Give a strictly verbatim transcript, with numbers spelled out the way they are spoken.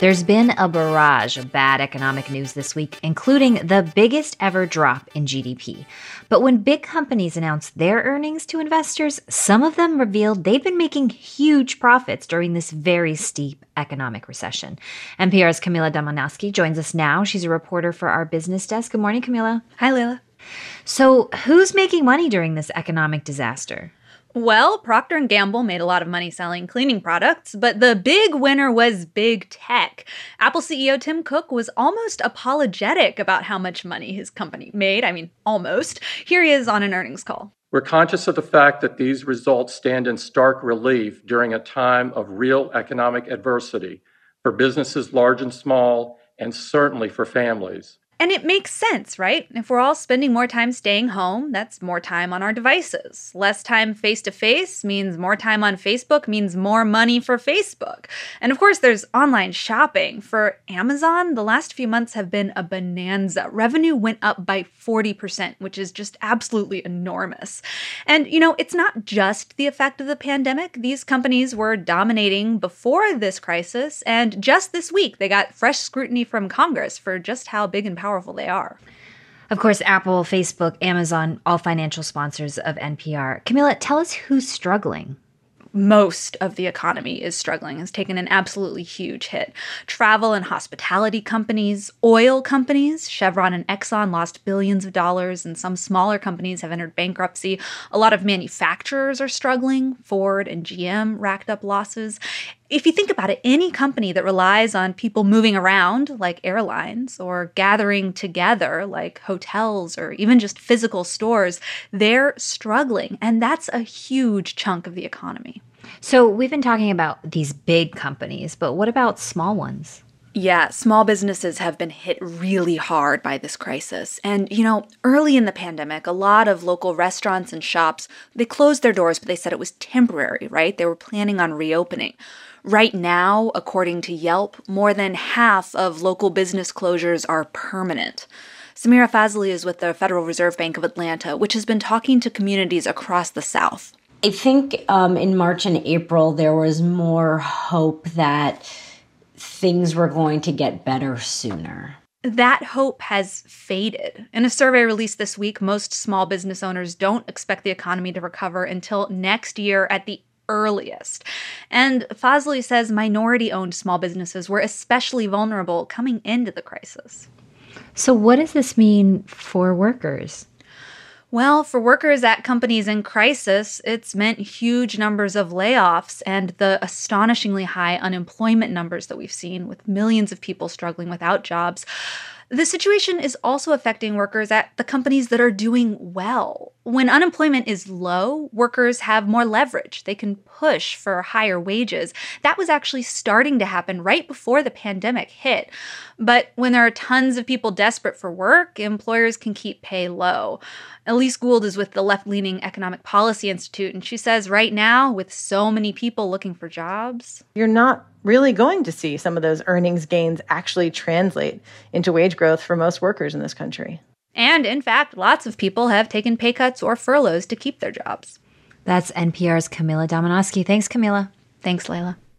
There's been a barrage of bad economic news this week, including the biggest ever drop in G D P. But when big companies announced their earnings to investors, some of them revealed they've been making huge profits during this very steep economic recession. N P R's Camila Domonoske joins us now. She's a reporter for our business desk. Good morning, Camila. Hi, Leila. So who's making money during this economic disaster? Well, Procter and Gamble made a lot of money selling cleaning products, but the big winner was big tech. Apple C E O Tim Cook was almost apologetic about how much money his company made. I mean, almost. Here he is on an earnings call. We're conscious of the fact that these results stand in stark relief during a time of real economic adversity for businesses large and small, and certainly for families. And it makes sense, right? If we're all spending more time staying home, that's more time on our devices. Less time face-to-face means more time on Facebook, means more money for Facebook. And of course, there's online shopping. For Amazon, the last few months have been a bonanza. Revenue went up by forty percent, which is just absolutely enormous. And, you know, it's not just the effect of the pandemic. These companies were dominating before this crisis, and just this week, they got fresh scrutiny from Congress for just how big and powerful powerful they are. Of course, Apple, Facebook, Amazon, all financial sponsors of N P R. Camila, tell us who's struggling. Most of the economy is struggling, has taken an absolutely huge hit. Travel and hospitality companies, oil companies, Chevron and Exxon lost billions of dollars, and some smaller companies have entered bankruptcy. A lot of manufacturers are struggling. Ford and G M racked up losses. If you think about it, any company that relies on people moving around, like airlines, or gathering together, like hotels, or even just physical stores, they're struggling. And that's a huge chunk of the economy. So we've been talking about these big companies, but what about small ones? Yeah, small businesses have been hit really hard by this crisis. And, you know, early in the pandemic, a lot of local restaurants and shops, they closed their doors, but they said it was temporary, right? They were planning on reopening. Right now, according to Yelp, more than half of local business closures are permanent. Samira Fazli is with the Federal Reserve Bank of Atlanta, which has been talking to communities across the South. I think um, in March and April, there was more hope that things were going to get better sooner. That hope has faded. In a survey released this week, most small business owners don't expect the economy to recover until next year at the earliest. And Fazli says minority-owned small businesses were especially vulnerable coming into the crisis. So what does this mean for workers? Well, for workers at companies in crisis, it's meant huge numbers of layoffs and the astonishingly high unemployment numbers that we've seen, with millions of people struggling without jobs. The situation is also affecting workers at the companies that are doing well. When unemployment is low, workers have more leverage. They can push for higher wages. That was actually starting to happen right before the pandemic hit. But when there are tons of people desperate for work, employers can keep pay low. Elise Gould is with the left-leaning Economic Policy Institute, and she says right now, with so many people looking for jobs, you're not really going to see some of those earnings gains actually translate into wage growth for most workers in this country. And in fact, lots of people have taken pay cuts or furloughs to keep their jobs. That's N P R's Camila Domonoske. Thanks, Camila. Thanks, Leila.